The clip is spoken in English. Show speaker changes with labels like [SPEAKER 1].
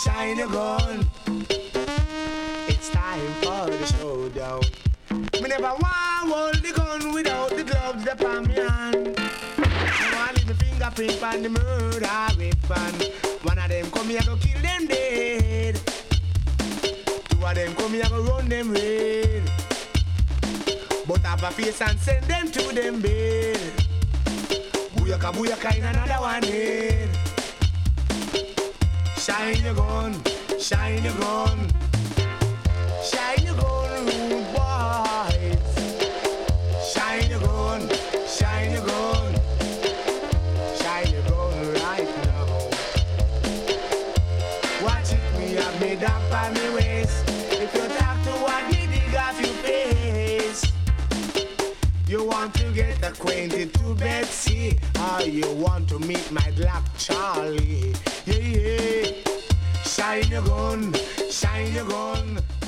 [SPEAKER 1] shine your gun. It's time for the showdown. Me never want hold the gun without the gloves upon me hand. I want leave the fingerprint on the murder weapon. One of them come here go kill them dead. Two of them come here go run them red. But have a face and send them to them bed. Booyaka booyaka in another one head. Shine your gun, shine your gun. Shine your gun, rude boys. Shine your gun, shine your gun. Shine your gun right now. Watch it, me have me down by me waist. If you talk to one, me dig off your face. You want to get acquainted to Betsy, or you want to meet my Black Charlie? Yeah, yeah. Shine your gun, shine your gun.